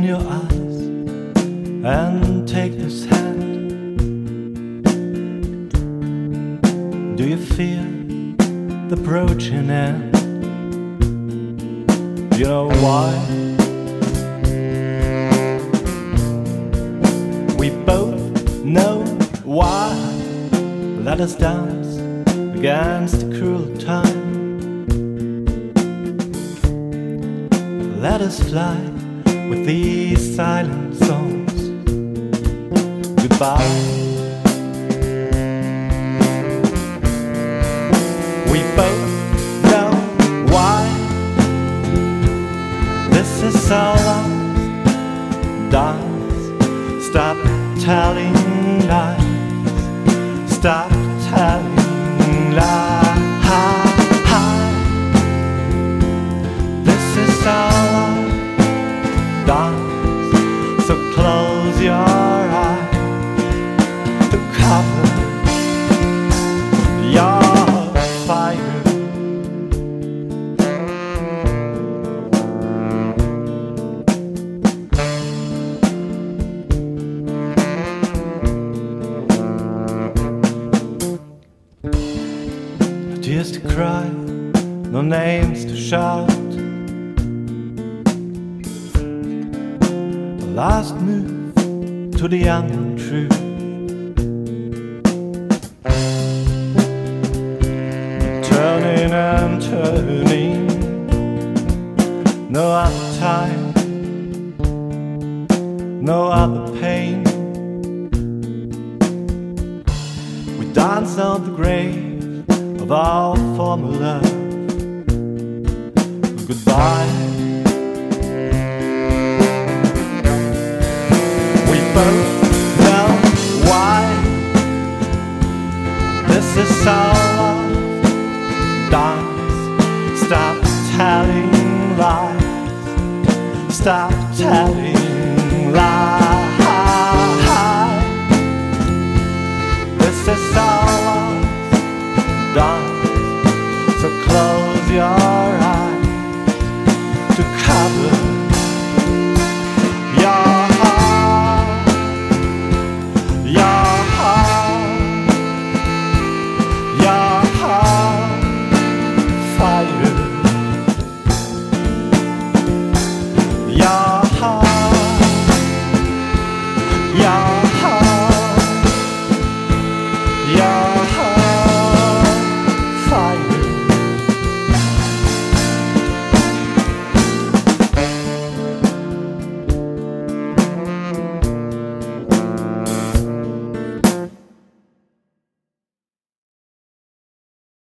Open your eyes and take this hand. Do you feel the approaching end? You know why? We both know why. Let us dance against the cruel time. Let us fly with these silent songs. Goodbye. We both know why. This is our last dance. Stop telling lies. Stop telling lies. This is our last dance. So close your eyes to cover your fire. Tears to cry, no names to shout. The last move to the unknown truth. Turning and turning, no other time, no other pain. We dance on the grave of our former love. Goodbye. We both know why. This is our last dance. Stop telling lies. Stop telling